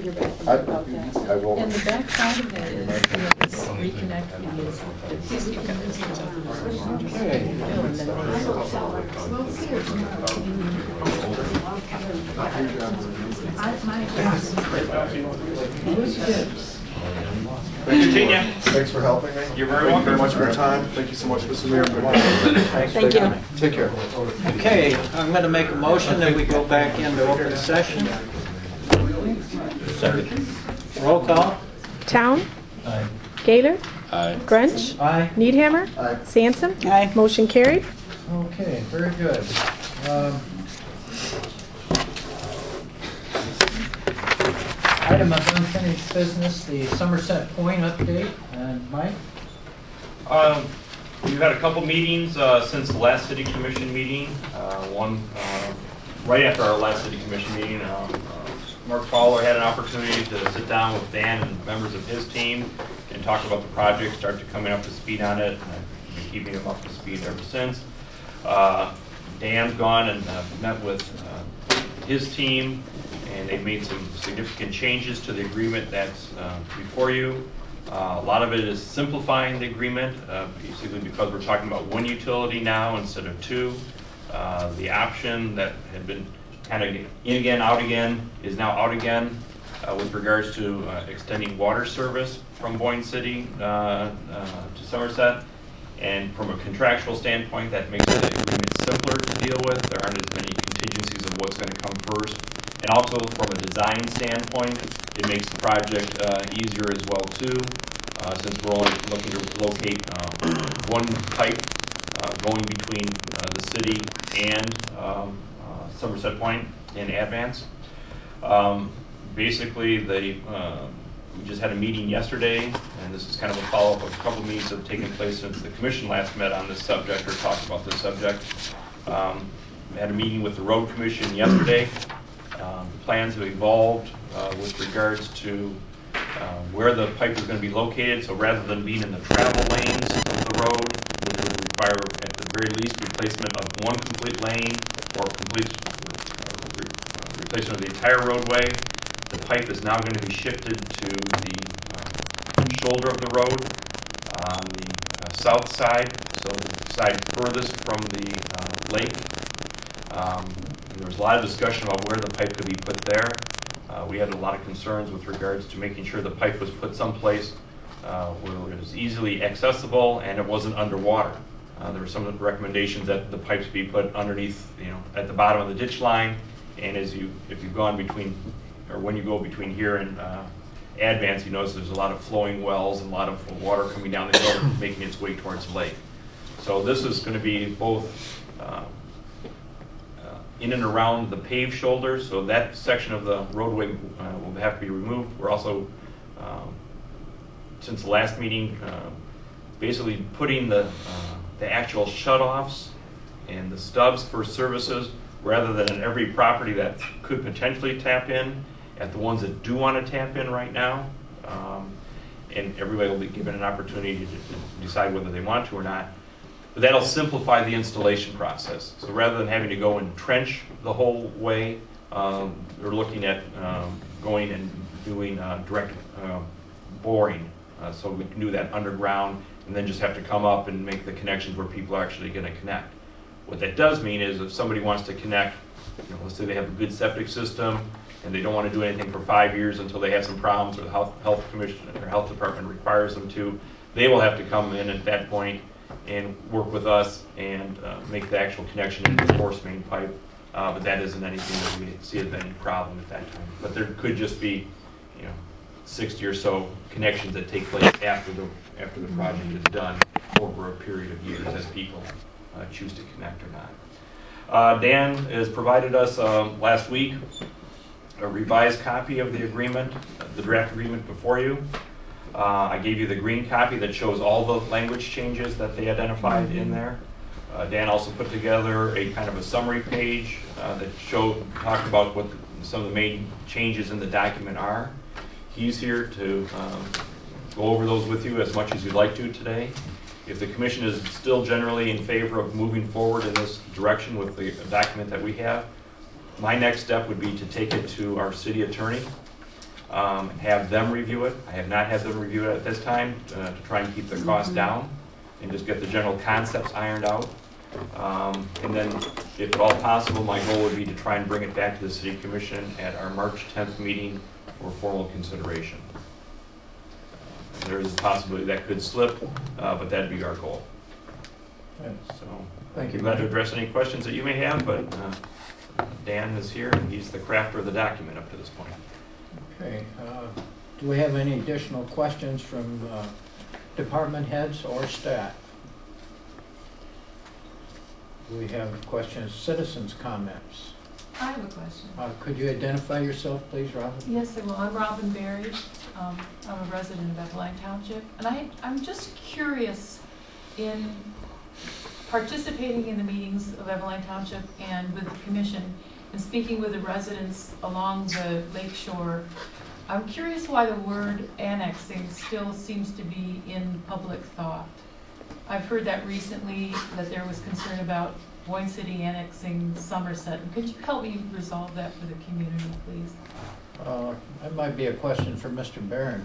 your back about that. I will. And the back side of that is reconnect videos. Thanks for helping me. You're very Thank you very welcome. much for your time. Thank you so much, Mr. Mayor. Thank you. Take care. Okay, I'm going to make a motion that we go back into open session. Second. Roll call. Town. Aye. Gator. Aye. Grunch. Aye. Needhammer. Aye. Sansom. Aye. Motion carried. Okay, very good. Item of unfinished business, the Somerset Point update. And Mike? We've had a couple meetings since the last city commission meeting. One right after our last city commission meeting, Mark Fowler had an opportunity to sit down with Dan and members of his team and talk about the project, start to coming up to speed on it, and I've been keeping him up to speed ever since. Dan's gone and met with his team, and they've made some significant changes to the agreement that's before you. A lot of it is simplifying the agreement, basically because we're talking about one utility now instead of two. The option that had been kind of in again, out again, is now out again with regards to extending water service from Boyne City to Somerset. And from a contractual standpoint, that makes the agreement simpler to deal with. There aren't as many contingencies of what's going to come first. And also from a design standpoint, it makes the project easier as well too, since we're only looking to locate one pipe going between the city and Somerset Point in Advance. Basically, we just had a meeting yesterday, and this is kind of a follow-up of a couple of meetings that have taken place since the commission last met on this subject or talked about this subject. We had a meeting with the road commission yesterday. Plans have evolved with regards to where the pipe is going to be located. So rather than being in the travel lanes of the road, which would require at the very least replacement of one complete lane or complete replacement of the entire roadway, the pipe is now going to be shifted to the shoulder of the road on the south side, so the side furthest from the lake. There was a lot of discussion about where the pipe could be put there. We had a lot of concerns with regards to making sure the pipe was put someplace where it was easily accessible and it wasn't underwater. There were some recommendations that the pipes be put underneath, at the bottom of the ditch line. And if you've gone between, or when you go between here and Advance, you notice there's a lot of flowing wells and a lot of water coming down the hill, making its way towards the lake. So this is going to be both in and around the paved shoulder, so that section of the roadway will have to be removed. We're also, since the last meeting, basically putting the actual shutoffs and the stubs for services, rather than in every property that could potentially tap in, at the ones that do want to tap in right now. And everybody will be given an opportunity to decide whether they want to or not. But that'll simplify the installation process. So rather than having to go and trench the whole way, we're looking at going and doing direct boring. So we can do that underground and then just have to come up and make the connections where people are actually going to connect. What that does mean is if somebody wants to connect, let's say they have a good septic system and they don't want to do anything for 5 years until they have some problems or the health commission or health department requires them to, they will have to come in at that point and work with us and make the actual connection into the force main pipe. But that isn't anything that we see as any problem at that time. But there could just be, 60 or so connections that take place after the project is done over a period of years as people choose to connect or not. Dan has provided us last week a revised copy of the agreement, the draft agreement before you. I gave you the green copy that shows all the language changes that they identified in there. Dan also put together a kind of a summary page that talked about what some of the main changes in the document are. He's here to go over those with you as much as you'd like to today. If the commission is still generally in favor of moving forward in this direction with the document that we have, my next step would be to take it to our city attorney have them review it. I have not had them review it at this time to try and keep the cost down and just get the general concepts ironed out. And then, if at all possible, my goal would be to try and bring it back to the City Commission at our March 10th meeting for formal consideration. There is a possibility that could slip, but that'd be our goal. Okay. So, Thank you. I'm glad to address any questions that you may have, but Dan is here and he's the crafter of the document up to this point. Okay, do we have any additional questions from department heads or staff? Do we have questions, citizens' comments? I have a question. Could you identify yourself, please, Robin? Yes, I will. I'm Robin Berry. I'm a resident of Eveline Township. And I'm just curious, in participating in the meetings of Eveline Township and with the commission and speaking with the residents along the lake shore, I'm curious why the word annexing still seems to be in public thought. I've heard that recently, that there was concern about Boyne City annexing Somerset. Could you help me resolve that for the community, please? That might be a question for Mr. Barron.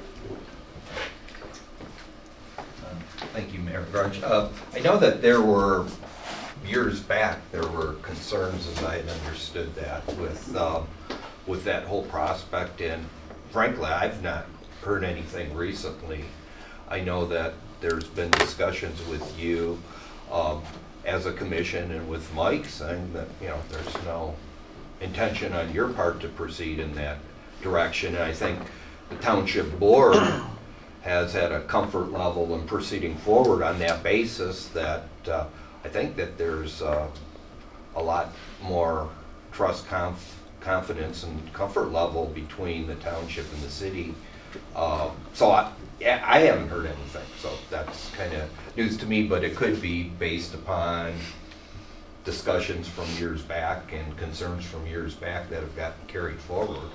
Thank you, Mayor Grudge. I know that there were, years back, there were concerns, as I had understood that, with that whole prospect, and frankly, I've not heard anything recently. I know that there's been discussions with you as a commission and with Mike saying that, you know, there's no intention on your part to proceed in that direction. And I think the township board has had a comfort level in proceeding forward on that basis that I think that there's a lot more trust, confidence, and comfort level between the township and the city. So I haven't heard anything, so that's kind of news to me, but it could be based upon discussions from years back and concerns from years back that have gotten carried forward.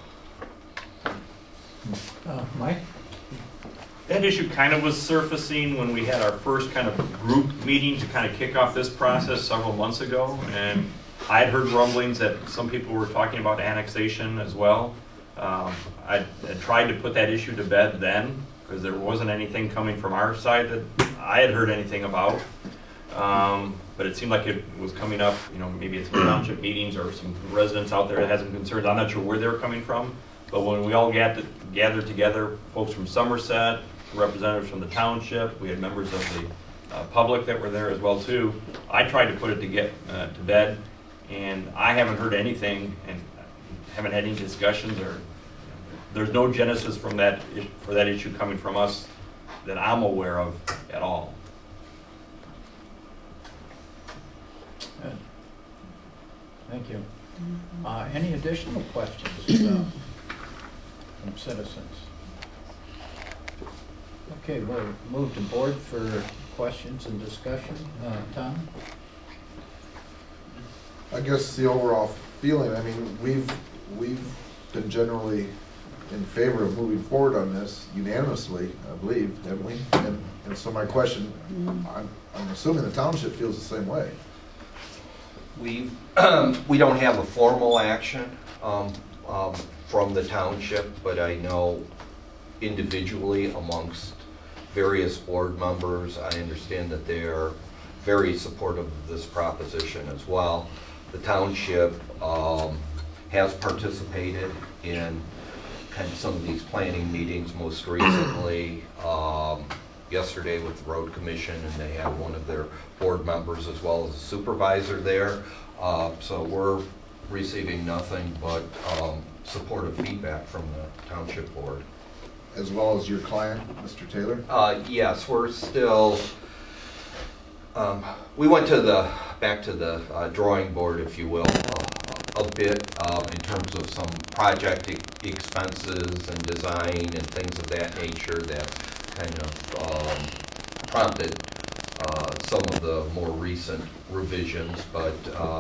Mike? That issue kind of was surfacing when we had our first kind of group meeting to kind of kick off this process several months ago, and I had heard rumblings that some people were talking about annexation as well. I tried to put that issue to bed then, because there wasn't anything coming from our side that I had heard anything about. But it seemed like it was coming up, you know, maybe it's township meetings or some residents out there that had some concerns. I'm not sure where they were coming from, but when we all gathered together, folks from Somerset, representatives from the township, we had members of the public that were there as well too. I tried to put it to bed, and I haven't heard anything and haven't had any discussions, or there's no genesis from that for that issue coming from us that I'm aware of at all. Good. Thank you. Any additional questions from citizens? Okay, we'll move to board for questions and discussion. Tom? I guess the overall feeling, I mean, we've been generally in favor of moving forward on this unanimously, I believe, haven't we? And so my question, I'm assuming the township feels the same way. We don't have a formal action from the township, but I know individually amongst various board members, I understand that they are very supportive of this proposition as well. The township has participated in kind of some of these planning meetings, most recently yesterday with the road commission, and they have one of their board members as well as a supervisor there. So we're receiving nothing but supportive feedback from the township board. As well as your client, Mr. Taylor? Yes, we're still, we went back to the drawing board, if you will, a bit in terms of some project expenses and design and things of that nature that kind of prompted some of the more recent revisions, but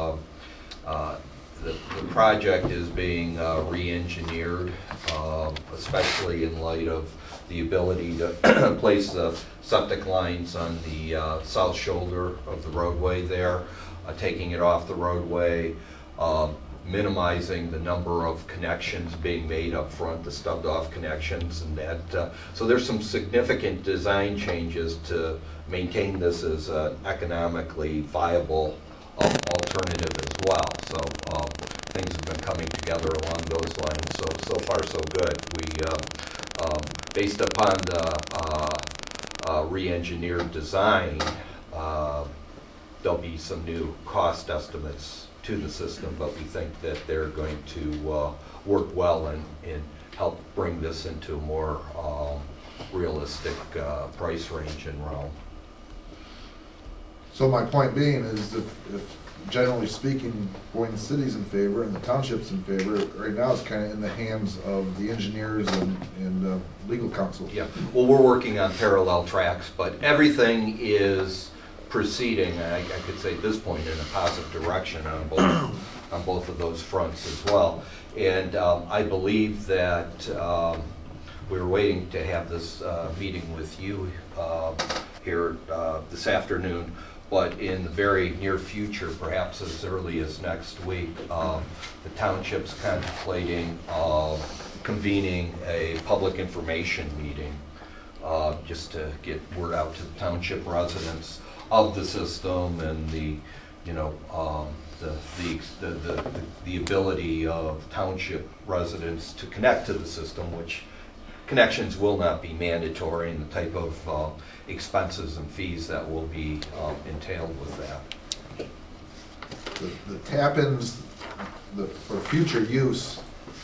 the project is being re-engineered, especially in light of the ability to place the septic lines on the south shoulder of the roadway there, taking it off the roadway, minimizing the number of connections being made up front, the stubbed off connections, and that. So there's some significant design changes to maintain this as an economically viable alternative as well. So things have been coming together along those lines. So far so good. We, based upon the re-engineered design, there'll be some new cost estimates to the system, but we think that they're going to work well and help bring this into a more realistic price range and realm. So my point being is that if generally speaking, Boyne City's in favor and the township's in favor, right now it's kind of in the hands of the engineers and legal counsel. Yeah, well, we're working on parallel tracks, but everything is proceeding, I could say at this point, in a positive direction on both of those fronts as well. And I believe that we're waiting to have this meeting with you here this afternoon, but in the very near future, perhaps as early as next week, the township's contemplating convening a public information meeting just to get word out to the township residents of the system and the ability of township residents to connect to the system, which connections will not be mandatory, and the type of expenses and fees that will be entailed with that. The tap-ins for future use,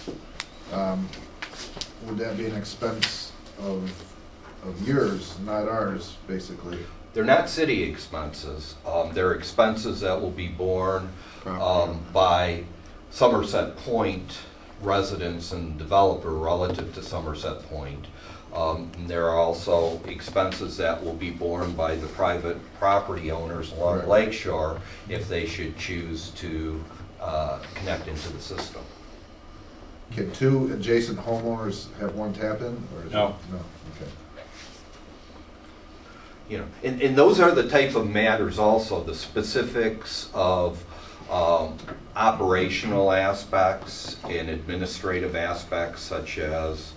would that be an expense of yours, not ours, basically? They're not city expenses. They're expenses that will be borne by Somerset Point residents and developer relative to Somerset Point. There are also expenses that will be borne by the private property owners along Right. Lakeshore if they should choose to connect into the system. Can two adjacent homeowners have one tap-in? Or is No. it- No, okay. You know, and those are the type of matters also, the specifics of operational aspects and administrative aspects such as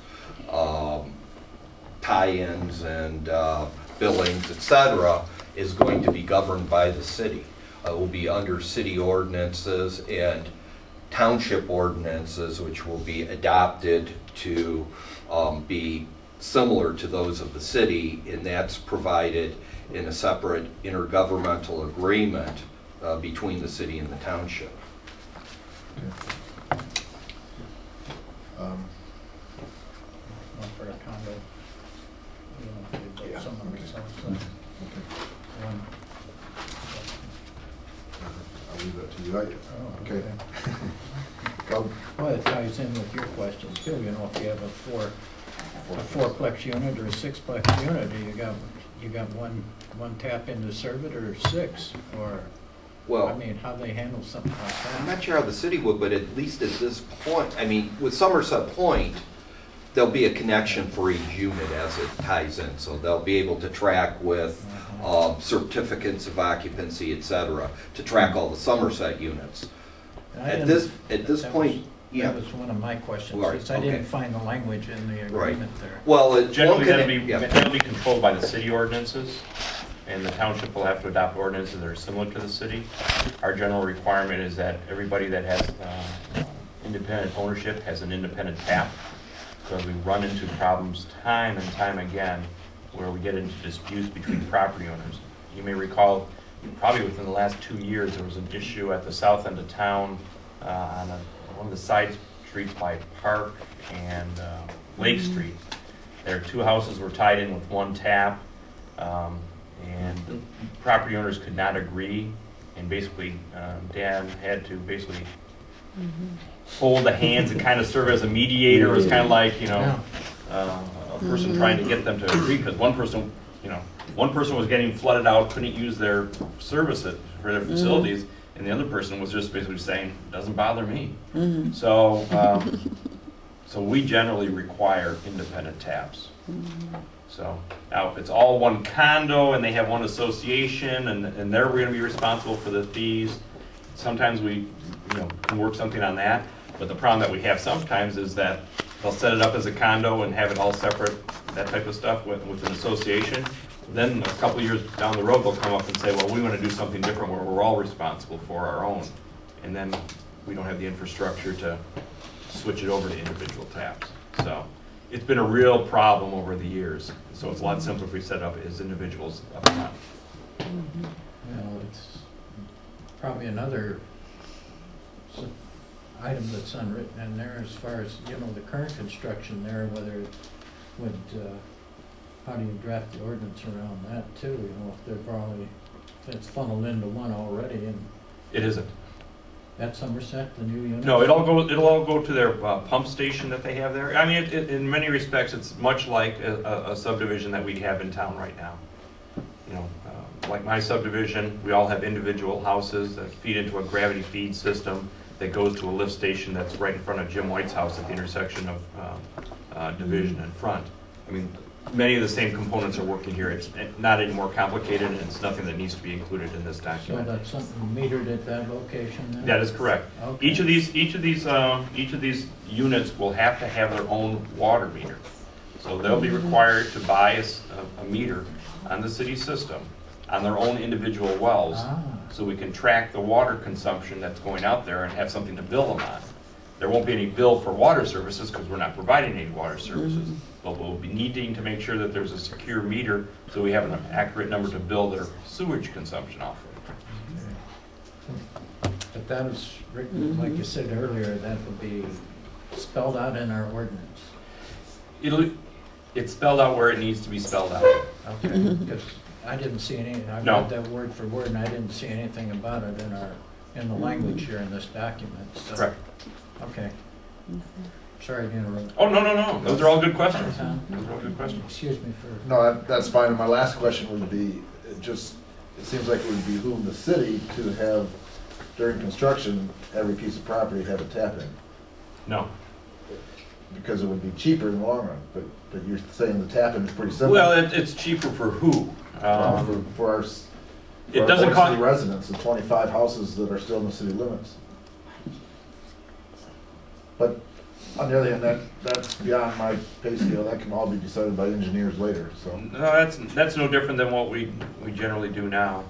tie-ins and billings, etc., is going to be governed by the city. It will be under city ordinances and township ordinances, which will be adopted to be similar to those of the city, and that's provided in a separate intergovernmental agreement between the city and the township. One for a condo. You know, if you build someone or something. One. I'll leave that to you. Oh, Okay. Go. Well, it ties in with your question too, you know, if you have a fourplex unit or a sixplex unit, you got one tap in to serve it, or six, or, Well, I mean, how they handle something like I'm that. not sure how the city would, but at least at this point, I mean, with Somerset Point, there'll be a connection for each unit as it ties in, so they'll be able to track with certificates of occupancy, et cetera, to track all the Somerset units. At this point, yeah. That was one of my questions, Right, because I didn't okay. find the language in the Right. agreement there. Well, Generally, yeah. that'll be controlled by the city ordinances, and the township will have to adopt ordinances that are similar to the city. Our general requirement is that everybody that has independent ownership has an independent tap, because we run into problems time and time again where we get into disputes between property owners. You may recall, probably within the last 2 years, there was an issue at the south end of town on one of the side streets by Park and Lake Street. There, 2 houses were tied in with one tap, and the property owners could not agree, and basically Dan had to basically hold the hands and kind of serve as a mediator. It was kind of like, a person trying to get them to agree, because one person was getting flooded out, couldn't use their services for their facilities, and the other person was just basically saying, doesn't bother me. So, so we generally require independent taps. So now if it's all one condo and they have one association and they're going to be responsible for the fees, sometimes we, can work something on that. But the problem that we have sometimes is that they'll set it up as a condo and have it all separate, that type of stuff with an association. Then a couple of years down the road, they'll come up and say, well, we want to do something different where we're all responsible for our own. And then we don't have the infrastructure to switch it over to individual taps. So it's been a real problem over the years. So it's a lot simpler if we set up as individuals up front. It's probably another item that's unwritten in there as far as, the current construction there, whether it would, how do you draft the ordinance around that too? If they're probably, if it's funneled into one already, and It isn't. at Somerset, the new unit? No, it'll all go to their pump station that they have there. I mean, in many respects, it's much like a subdivision that we have in town right now. Like my subdivision, we all have individual houses that feed into a gravity feed system that goes to a lift station that's right in front of Jim White's house at the intersection of Division and Front. I mean, many of the same components are working here. It's not any more complicated, and it's nothing that needs to be included in this So document. that's something metered at that location then? That is correct. Okay. Each of these units will have to have their own water meter. So they'll be required to buy a meter on the city system, on their own individual wells, so we can track the water consumption that's going out there and have something to bill them on. There won't be any bill for water services because we're not providing any water services, but we'll be needing to make sure that there's a secure meter so we have an accurate number to bill their sewage consumption off of. But that is written, like you said earlier, that would be spelled out in our ordinance. It's spelled out where it needs to be spelled out. Okay, because I didn't see any, I No. read that word for word, and I didn't see anything about it in the language here in this document, so. Correct. Okay. Sorry to interrupt. Oh, no. Those are all good questions. Tom, Those are all good questions. excuse me for, No, that's fine. And my last question would be, it seems like it would behoove the city to have, during construction, every piece of property have a tap in, No. because it would be cheaper in the long run. But you're saying the tap in is pretty simple. Well, it's cheaper for who? For our, It doesn't cost. city residents, the 25 houses that are still in the city limits. But on the other hand, that's beyond my pay scale. That can all be decided by engineers later, so. No, that's no different than what we generally do now.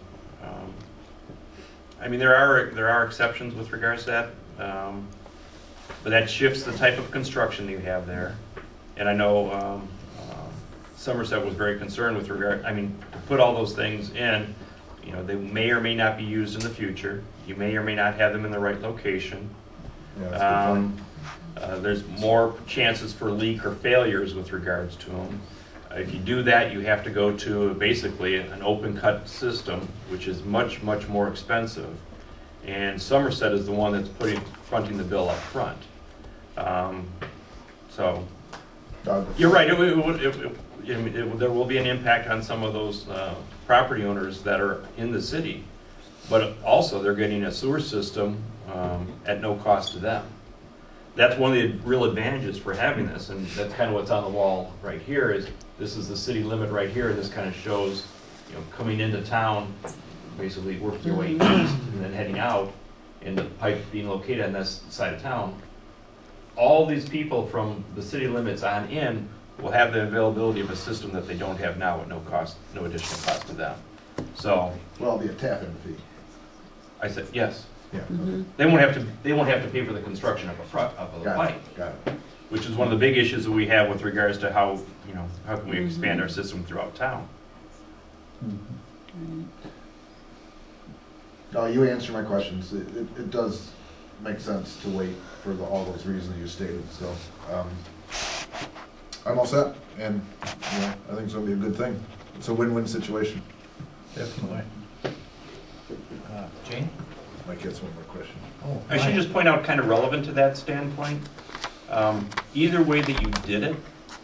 I mean, there are exceptions with regards to that, but that shifts the type of construction you have there. And I know Somerset was very concerned with regard. I mean, to put all those things in, they may or may not be used in the future. You may or may not have them in the right location. Yeah, that's a good point. There's more chances for leak or failures with regards to them. If you do that, you have to go to basically an open cut system, which is much, much more expensive. And Somerset is the one that's fronting the bill up front. So you're right. There will be an impact on some of those property owners that are in the city, but also they're getting a sewer system at no cost to them. That's one of the real advantages for having this, and that's kind of what's on the wall right here. This is the city limit right here, and this kind of shows, coming into town, basically working your way east and then heading out, and the pipe being located on this side of town. All these people from the city limits on in will have the availability of a system that they don't have now at no cost, no additional cost to them. So Well, it'll be a tap-in fee. I said yes. Yeah. They won't have to pay for the construction of the pipe, Got it. which is one of the big issues that we have with regards to how can we expand our system throughout town. No, you answered my questions. It does make sense to wait for all those reasons you stated, so. I'm all set, and, I think it's gonna be a good thing. It's a win-win situation. definitely. Jane? Mike gets one more question. Oh, I should just point out, kind of relevant to that standpoint, either way that you did it,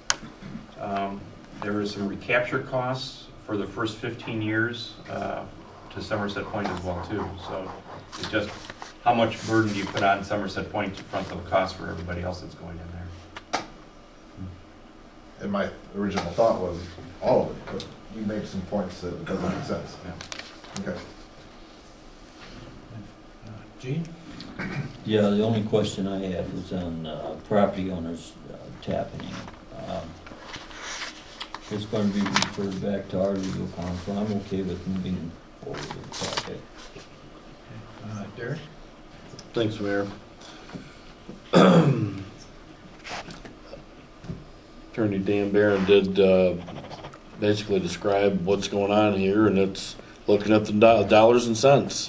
there is some recapture costs for the first 15 years to Somerset Point as well too. So it's just how much burden do you put on Somerset Point to front the cost for everybody else that's going in there? And my original thought was all of it, but you made some points that doesn't make sense. Yeah. Okay. Gene? Yeah, the only question I had was on property owners tapping. It's going to be referred back to our legal counsel. I'm okay with moving forward with the project. Derek? Thanks, Mayor. Attorney Dan Barron did basically describe what's going on here, and it's looking at the dollars and cents.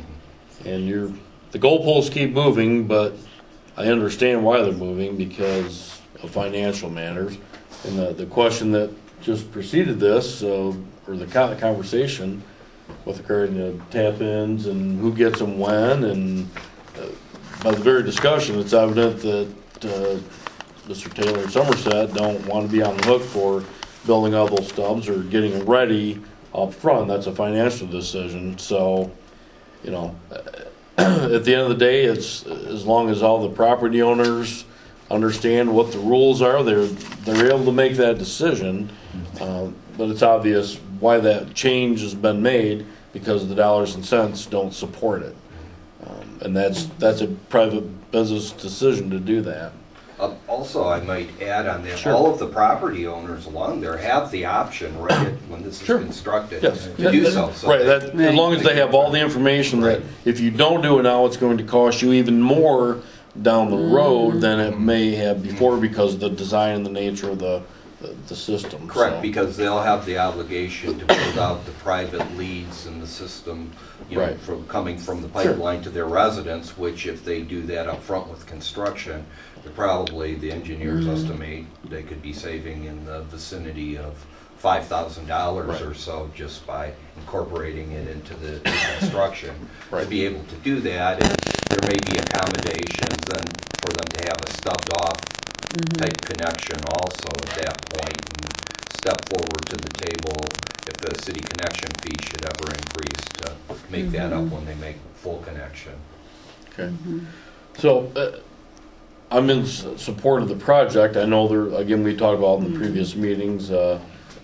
And the goalposts keep moving, but I understand why they're moving because of financial matters. And the question that just preceded this, or the conversation with regard to tap-ins and who gets them when, and by the very discussion, it's evident that Mr. Taylor and Somerset don't want to be on the hook for building all those stubs or getting them ready up front. That's a financial decision. So, you know, at the end of the day, it's as long as all the property owners understand what the rules are, they're able to make that decision. But it's obvious why that change has been made, because the dollars and cents don't support it. And that's a private business decision to do that. Also, I might add on that, Sure. all of the property owners along there have the option, right, when this is Sure. constructed, Yes. to do so. So Right, that- as long as they have all the information that Right. if you don't do it now, it's going to cost you even more down the road than it may have before, because of the design and the nature of the system. Correct, So, because they'll have the obligation to build out the private leads in the system, you know, Right. from coming from the pipeline to their residence, which if they do that up front with construction, probably the engineers estimate they could be saving in the vicinity of $5,000 Right. or so just by incorporating it into the construction. To Right. be able to do that, and there may be accommodations and for them to have a stubbed off type connection also at that point, and step forward to the table if the city connection fee should ever increase to make that up when they make full connection. okay. So, I'm in support of the project. I know again, we talked about in the previous meetings, the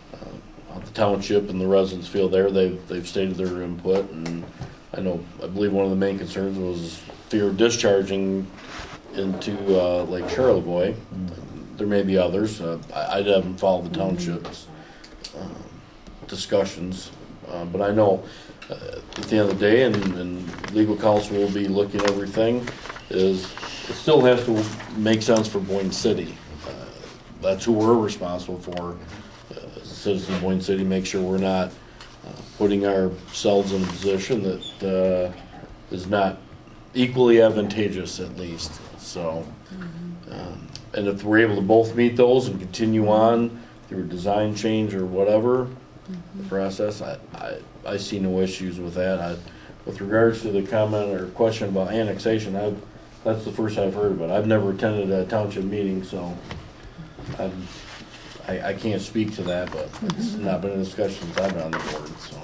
township and the residents feel they've stated their input, and I believe one of the main concerns was fear of discharging into Lake Charlevoix. There may be others. I haven't followed the township's discussions, but I know at the end of the day, and legal counsel will be looking at everything, is it still has to make sense for Boyne City. That's who we're responsible for, as citizens of Boyne City, make sure we're not putting ourselves in a position that is not equally advantageous, at least. So, and if we're able to both meet those and continue on through a design change or whatever the process, I see no issues with that. With regards to the comment or question about annexation, that's the first I've heard of it. I've never attended a township meeting, so I can't speak to that, but it's not been a discussion since I've been on the board, so.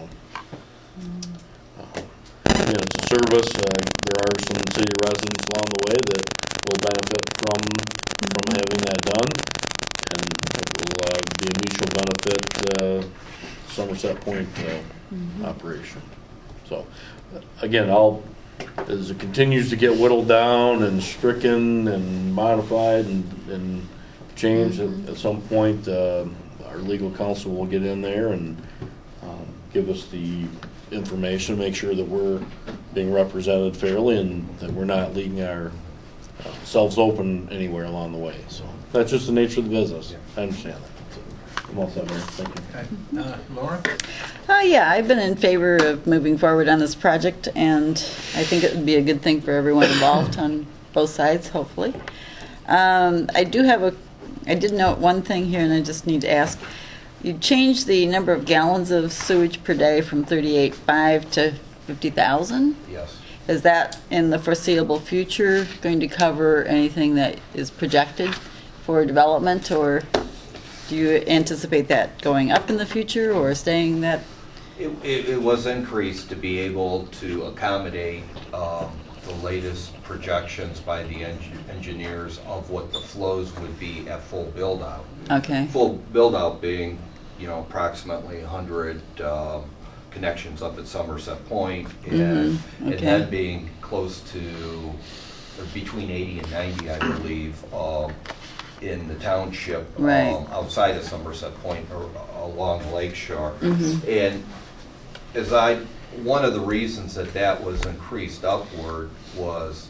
Again, it's a service. There are some city residents along the way that will benefit from having that done, and it will be a mutual benefit Somerset Point operation. So, again, as it continues to get whittled down and stricken and modified and changed, at some point, our legal counsel will get in there and give us the information, make sure that we're being represented fairly and that we're not leaving ourselves open anywhere along the way. So that's just the nature of the business. I understand that. So, I'm all set, Mayor. Thank you. Okay. Laura? Yeah, I've been in favor of moving forward on this project, and I think it would be a good thing for everyone involved on both sides, hopefully. I did note one thing here, and I just need to ask. You changed the number of gallons of sewage per day from 38.5 to 50,000? Yes. Is that in the foreseeable future going to cover anything that is projected for development, or do you anticipate that going up in the future or staying that? It was increased to be able to accommodate the latest projections by the engineers of what the flows would be at full build-out. Okay. Full build-out being, approximately 100 connections up at Somerset Point, and okay. and then being close to, or between 80 and 90, I believe, in the township, Right. outside of Somerset Point or along the lake shore. Mm-hmm. And one of the reasons that was increased upward was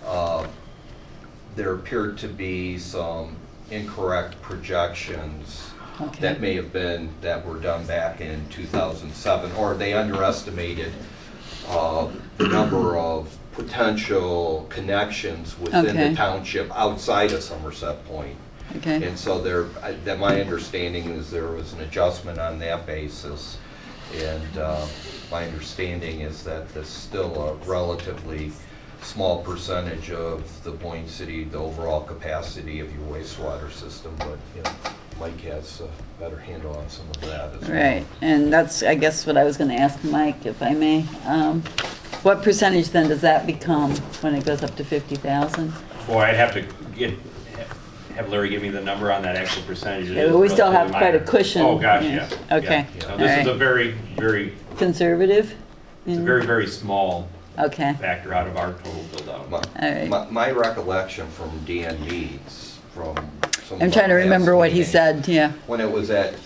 there appeared to be some incorrect projections Okay. that were done back in 2007, or they underestimated the number of potential connections within Okay. the township outside of Somerset Point. Okay. And so my understanding is there was an adjustment on that basis. And my understanding is that there's still a relatively small percentage of the Boyne City, the overall capacity of your wastewater system, but Mike has a better handle on some of that as well. Right, and that's, I guess, what I was going to ask Mike, if I may. What percentage then does that become when it goes up to 50,000? Boy, I'd have to have Larry give me the number on that actual percentage. It Yeah, is but we still have relatively quite a minor. cushion. Oh, gosh, Yeah. yeah. Okay. Yeah. No, All this is right. a very, very, Conservative? it's a very, very small Okay, factor out of our total build-out. all right. My recollection from Dan Meads, from some I'm of trying to our remember past what he meetings, said, yeah. when it was at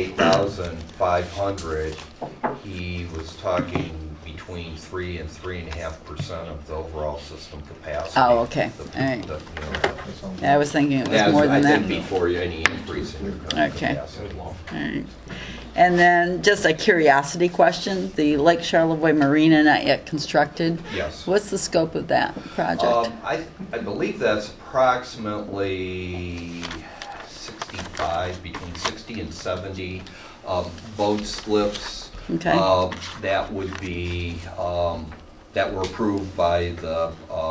38,500, he was talking between 3 and 3.5% of the overall system capacity. Oh, okay. The- All right. the, Yeah, I was thinking it was As, more than I that. think before any increase in your current Okay. capacity. All right. And then just a curiosity question, the Lake Charlevoix Marina not yet constructed. Yes. What's the scope of that project? I believe that's approximately 65, between 60 and 70 boat slips. Okay. That would be, that were approved by the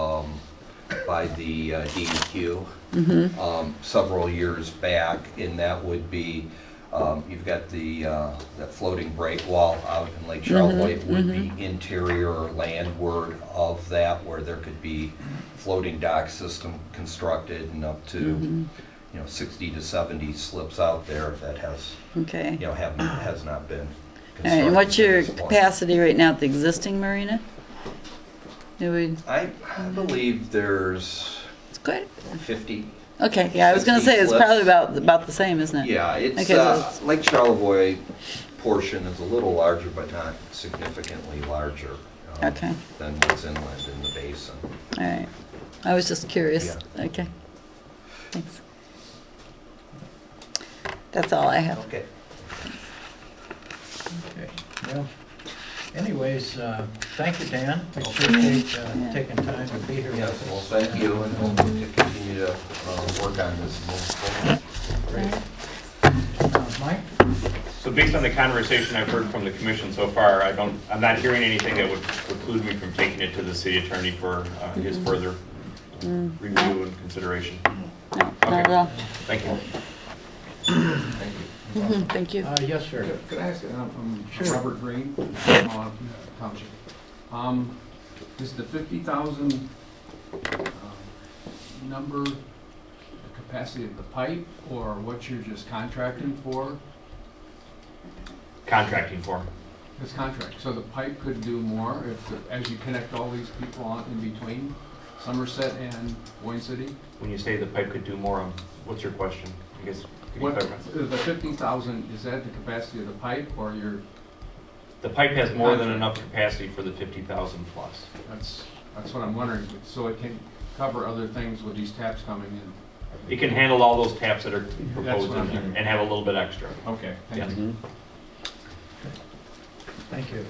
DEQ several years back, and that would be, you've got that floating break wall out in Lake Charlevoix would be interior or landward of that, where there could be floating dock system constructed and up to 60 to 70 slips out there that has Okay. has not been All right, constructed. and what's at your this point. capacity right now at the existing marina? Do we, I believe there's it's good. 50. Okay, yeah, I was gonna 50 say it's slips. probably about the same, isn't it? Yeah, it's Okay, so it's- Lake Charlevoix portion is a little larger, but not significantly larger Okay. than what's inland in the basin. All right. I was just curious. Yeah. Okay. Thanks. That's all I have. Okay. Okay, well, anyways, thank you, Dan. We appreciate Yeah. taking time to be here with Yes, us. well, thank you, and we'll continue to work on this moving forward. Great. Mike? So based on the conversation I've heard from the commission so far, I'm not hearing anything that would preclude me from taking it to the city attorney for his further review and consideration. No, not at all. Thank you. Thank you. Thank you. Yes, sir. Could I ask, Sure. Robert Green, Township. Is the 50,000 number the capacity of the pipe, or what you're just contracting for? Contracting for. This contract, so the pipe could do more as you connect all these people on in between Somerset and Boyne City? When you say the pipe could do more, what's your question? I guess, could you What, clarify? the 50,000, is that the capacity of the pipe, or The pipe has more than enough capacity for the 50,000 plus. that's what I'm wondering, so it can cover other things with these taps coming in? It can handle all those taps that are That's proposed what I'm in there hearing. and have a little bit extra. Okay, thank Yes. you. Thank you.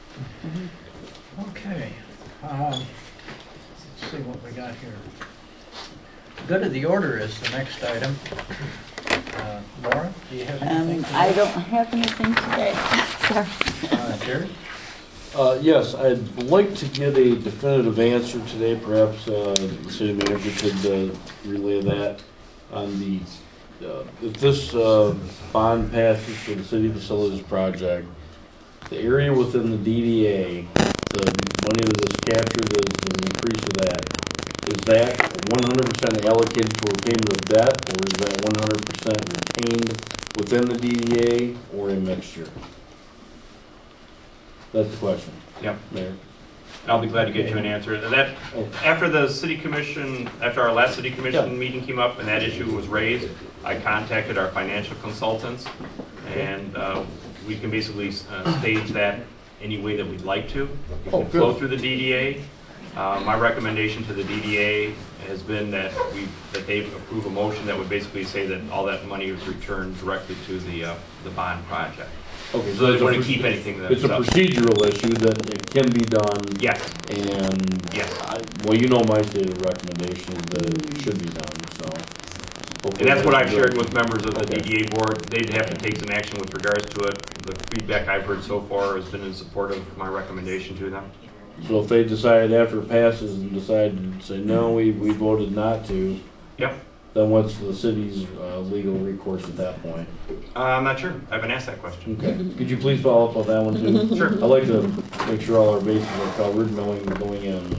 Okay. Let's see what we got here. Good of the order is the next item. Laura, do you have anything? I don't have anything today. Sorry. Jerry? Yes, I'd like to get a definitive answer today. Perhaps the city manager could relay that on the, if this bond passes for the city facilities project, the area within the DDA, the money that is captured as an increase of that, is that 100% allocated toward payment of debt, or is that 100% retained within the DDA, or a mixture? That's the question, Yep. Mayor. I'll be glad to get you an answer. And that, after the city commission, after our last city commission meeting came up and that issue was raised, I contacted our financial consultants, and we can basically stage that any way that we'd like to. We can flow through the DDA. My recommendation to the DDA has been that they approve a motion that would basically say that all that money is returned directly to the bond project. Okay, So they don't want to keep anything it's a themselves. procedural issue that it can be done. Yes, And, yes. well, you know my stated recommendation is that it should be done, so. And that's what I've shared hopefully- with members of the Okay. DDA board. They'd have to take some action with regards to it. The feedback I've heard so far has been in support of my recommendation to them. So if they decide after it passes and decide to say, no, we voted not to, Yep. then what's the city's legal recourse at that point? I'm not sure. I haven't asked that question. Okay, could you please follow up on that one too? Sure. I'd like to make sure all our bases are covered, knowing going in,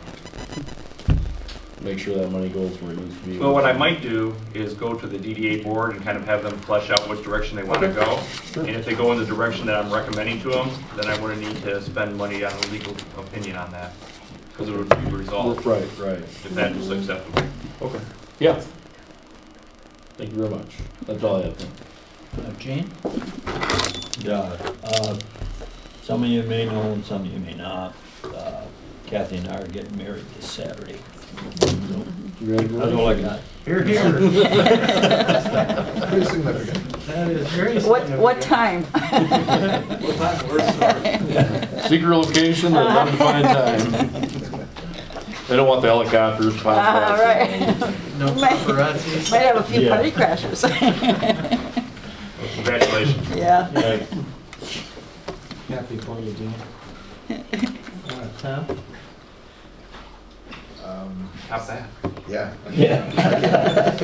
make sure that money goes where it needs to be. Well, what I might do is go to the DDA board and kind of have them flesh out which direction they want to go. And if they go in the direction that I'm recommending to them, then I wouldn't need to spend money on a legal opinion on that. Because it would be resolved, Right, right. if that was acceptable. Okay. Yeah. Thank you very much. That's all I have. Gene? Yeah, some of you may know and some of you may not. Kathy and I are getting married this Saturday. Congratulations. That's all I got. Here, here. Pretty significant. That is very What time? Secret location at an undefined time. They don't want the helicopters, All right. No paparazzi. Might have a few Yeah. party crashers. Well, congratulations. Yeah. Happy for you, Gene. Tom? How's that? Yeah, Yeah.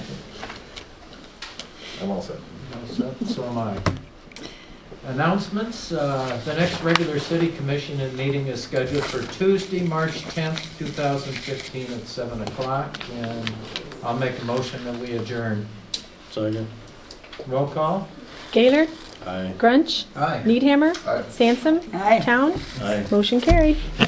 I'm all set. So am I. Announcements, the next regular city commission meeting is scheduled for Tuesday, March 10th, 2015 at 7 o'clock, and I'll make a motion that we adjourn. Second. Roll call? Gaylor, Aye. Grunch, Aye. Needhammer, Aye. Sansom, Aye. Town, Aye. motion carried.